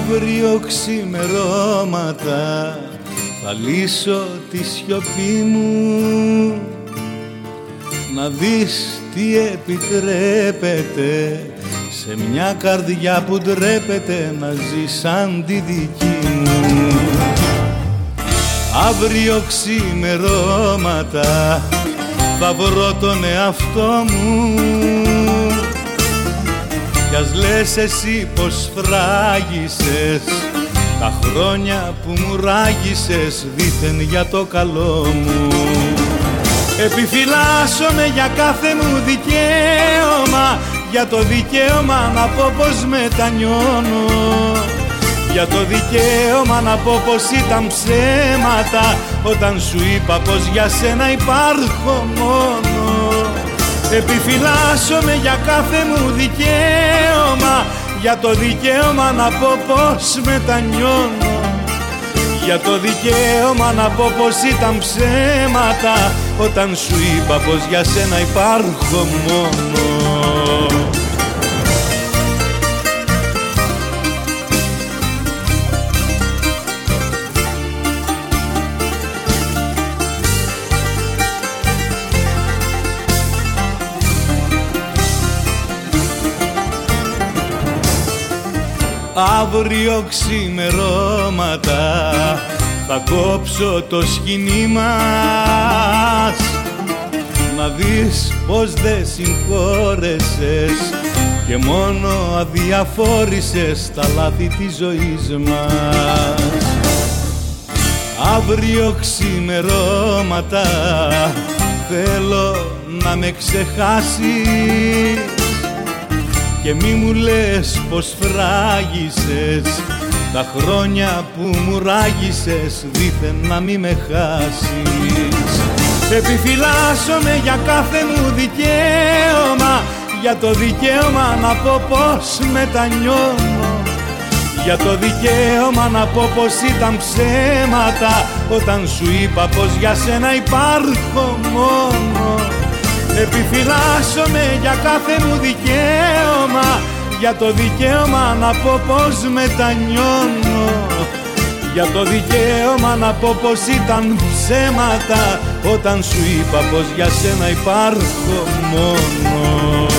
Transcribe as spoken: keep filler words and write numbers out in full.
Αύριο ξημερώματα θα λύσω τη σιωπή μου, να δεις τι επιτρέπεται σε μια καρδιά που ντρέπεται να ζει σαν τη δική μου. Αύριο ξημερώματα θα βρω τον εαυτό μου, κι ας λες εσύ πως φράγισες τα χρόνια που μου ράγισες δήθεν για το καλό μου. Επιφυλάσσομαι για κάθε μου δικαίωμα, για το δικαίωμα να πω πως μετανιώνω, για το δικαίωμα να πω πως ήταν ψέματα όταν σου είπα πως για σένα υπάρχω μόνο. Επιφυλάσσομαι για κάθε μου δικαίωμα, για το δικαίωμα να πω πως μετανιώνω, για το δικαίωμα να πω πως ήταν ψέματα όταν σου είπα πως για σένα υπάρχω μόνο. Αύριο ξημερώματα θα κόψω το σκηνή μας, να δεις πως δεν συγχώρεσες και μόνο αδιαφόρησες τα λάθη της ζωής μας. Αύριο ξημερώματα θέλω να με ξεχάσεις και μη μου λες πως φράγισες τα χρόνια που μου ράγισες δήθεν να μη με χάσεις. Επιφυλάσσομαι για κάθε μου δικαίωμα, για το δικαίωμα να πω πως μετανιώνω, για το δικαίωμα να πω πως ήταν ψέματα όταν σου είπα πως για σένα υπάρχω μόνο. Επιφυλάσσομαι για κάθε μου δικαίωμα, για το δικαίωμα να πω πως μετανιώνω, για το δικαίωμα να πω πως ήταν ψέματα όταν σου είπα πως για σένα υπάρχω μόνο.